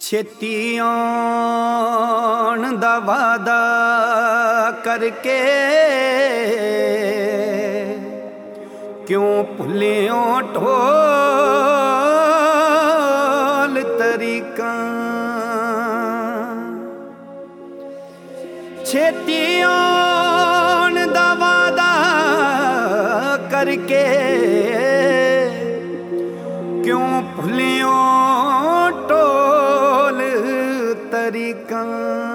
ਛੇਤੀ ਆਉਣ ਦਾ ਵਾਦਾ ਕਰਕੇ ਕਿਉਂ ਭੁੱਲਿਓ ਢੋਲ ਤਰੀਕਾਂ। ਛੇਤੀ ਆਉਣ ਦਾ ਵਾਦਾ ਕਰਕੇ ਕਿਉਂ ਭੁੱਲਿਓ ਢੋਲ ਤਰੀਕਾਂ।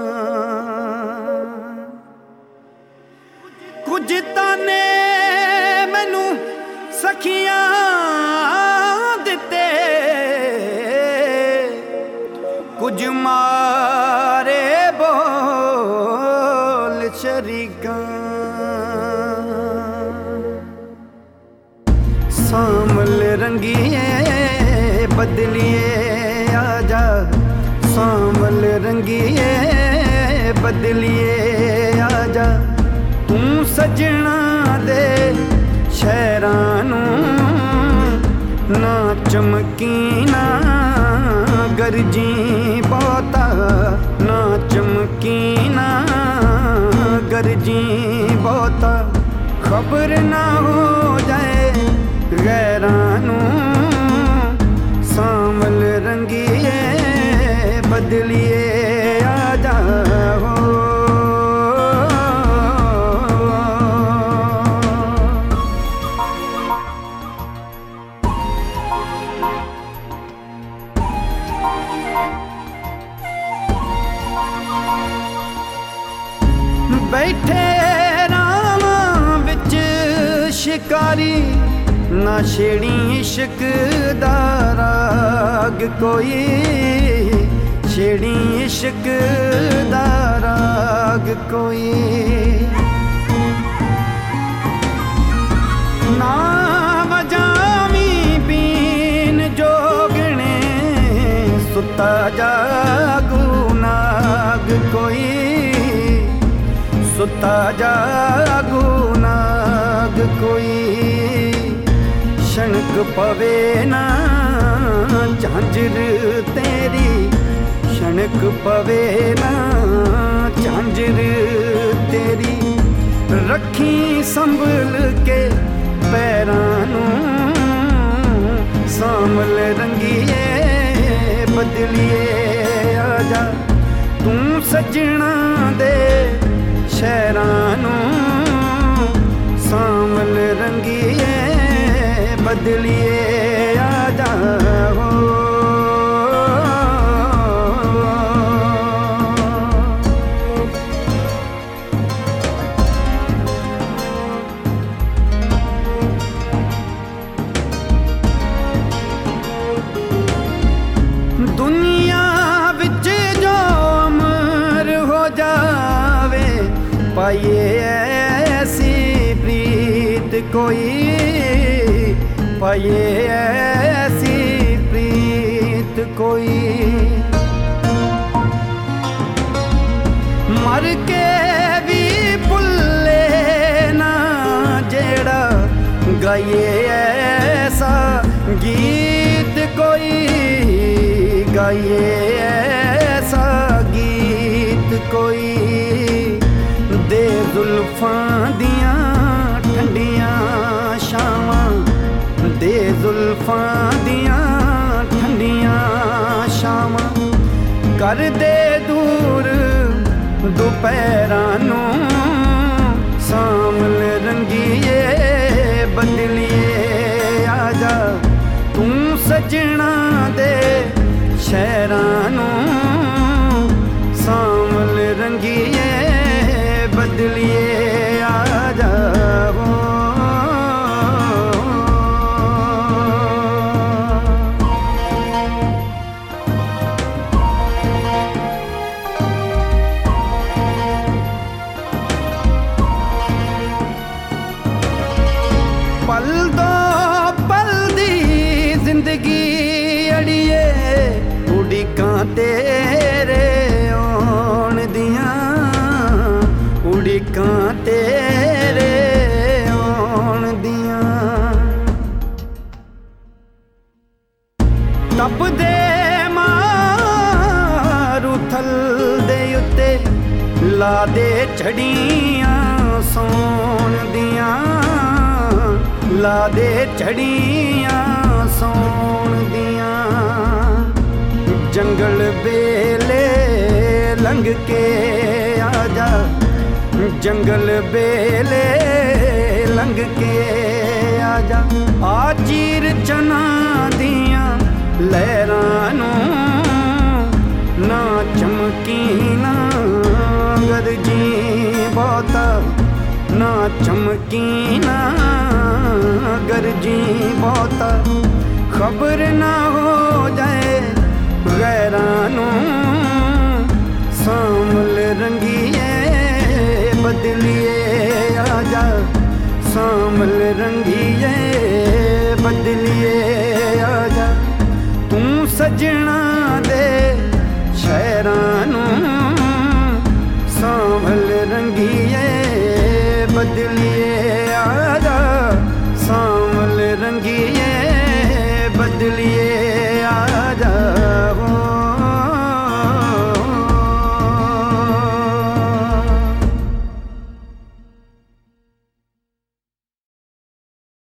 ਕੁਝ ਤਾਨੇ ਮੈਨੂੰ ਸਖੀਆਂ ਦਿੱਤੇ, ਕੁਝ ਮਾਰੇ ਬੋਲ ਸ਼ਰੀਕਾਂ। ਸਾਂਵਲ ਰੰਗੀਏ ਬਦਲੀਏ ਆਜਾ, ਸਾਂਵਲ ਰੰਗੀਏ ਬਦਲੀਏ ਆਜਾ। ਤੂੰ ਸਜਣਾ ਦੇ ਸ਼ਹਿਰਾਂ ਨੂੰ ਨਾ ਚਮਕੀ ਨਾ ਗਰਜੀ ਬਹੁਤਾ, ਨਾ ਚਮਕੀ ਨਾ ਗਰਜੀ ਬਹੁਤਾ। ਖਬਰ ਨਾ ਹੋ ਜਾਏ ਗੈਰਾਂ ਨੂੰ, ਸਾਂਵਲ ਰੰਗੀਏ ਬਦਲੀਏ ਆਜਾ ਹੋ। ਬੈਠੇ ਰਾਵਾਂ ਵਿੱਚ ਸ਼ਿਕਾਰੀ, ਨਾ ਛੇੜੀ ਇਸ਼ਕ ਦਾ ਰਾਗ ਕੋਈ, ਛੇੜੀ ਇਸ਼ਕ ਦਾ ਰਾਗ ਕੋਈ। ਨਾ ਵਜਾਵੀਂ ਬੀਨ ਜੋਗਣੇ, ਸੁੱਤਾ ਜਾਗੂ ਨਾਗ ਕੋਈ, ਸੁੱਤਾ ਜਾਗੂ ਨਾਗ ਕੋਈ। ਸ਼ਣਕ ਪਵੇ ਨਾ ਝਾਂਜਰ ਤੇਰੀ, ਸ਼ਣਕ ਪਵੇ ਨਾ ਝਾਂਜਰ ਤੇਰੀ। ਰੱਖੀ ਸੰਭਲ ਕੇ ਪੈਰਾਂ ਨੂੰ, ਸਾਂਵਲ ਰੰਗੀਏ ਬਦਲੀਏ ਆਜਾ। ਤੂੰ ਸਜਣਾ ਦੇ ਸ਼ਹਿਰਾਂ ਨੂੰ, ਸਾਂਵਲ ਰੰਗੀਏ ਬਦਲੀਏ ਆਜਾ ਹੋ। ਦੁਨੀਆ ਵਿੱਚ ਜੋ ਅਮਰ ਹੋ ਜਾਵੇ, ਪਾਈਏ ਐਸੀ ਪ੍ਰੀਤ ਕੋਈ, ਪਾਈਏ ਐਸੀ ਪ੍ਰੀਤ ਕੋਈ। ਮਰ ਕੇ ਵੀ ਭੁੱਲੇ ਨਾ ਜਿਹੜਾ, ਗਾਈਏ ਐਸਾ ਗੀਤ ਕੋਈ, ਗਾਈਏ ਐਸਾ ਗੀਤ ਕੋਈ। ਦੇ ਜ਼ੁਲਫਾਂ ਦੀਆਂ ਠੰਡੀਆਂ ਛਾਵਾਂ, ਦੇ ਜ਼ੁਲਫਾਂ ਦੀਆਂ ਠੰਡੀਆਂ ਛਾਵਾਂ। ਕਰ ਦੇ ਦੂਰ ਦੁਪਹਿਰਾਂ ਨੂੰ, ਸਾਂਵਲ ਰੰਗੀਏ ਬਦਲੀਏ ਆਜਾ। ਤੂੰ ਸਜਣਾ ਦੇ ਸ਼ਹਿਰਾਂ ਨੂੰ, ਸਾਂਵਲ ਰੰਗੀਏ ਬਦਲੀਏ ਆਜਾ ਹੋ। ਪਲ ਦੋ ਪਲ ਦੀ ਜ਼ਿੰਦਗੀ ਅੜੀਏ, ਲਾ ਦੇ ਝੜੀਆਂ ਸੌਣ ਦੀਆਂ, ਲਾ ਦੇ ਝੜੀਆਂ ਸੌਣ ਦੀਆਂ। ਜੰਗਲ ਵੇਲੇ ਲੰਘ ਕੇ ਆ ਜਾ, ਜੰਗਲ ਵੇਲੇ ਲੰਘ ਕੇ ਆ ਜਾ। ਆ ਚੀਰ ਚਨਾ ਦੀਆਂ ਲਹਿਰਾਂ ਨੂੰ, ਨਾ ਚਮਕੀ ਨਾ ਗਰਜੀ ਬਹੁਤਾ, ਨਾ ਚਮਕੀ ਨਾ ਗਰਜੀ ਬਹੁਤਾ। ਖਬਰ ਨਾ ਹੋ ਜਾਏ ਗੈਰਾਂ ਨੂੰ, ਸਾਂਵਲ ਰੰਗੀਏ ਬਦਲੀਏ ਆ ਜਾ, ਸਾਂਵਲ ਰੰਗੀਏ ਬਦਲੀਏ ਆ ਜਾ। ਤੂੰ ਸਜਣਾ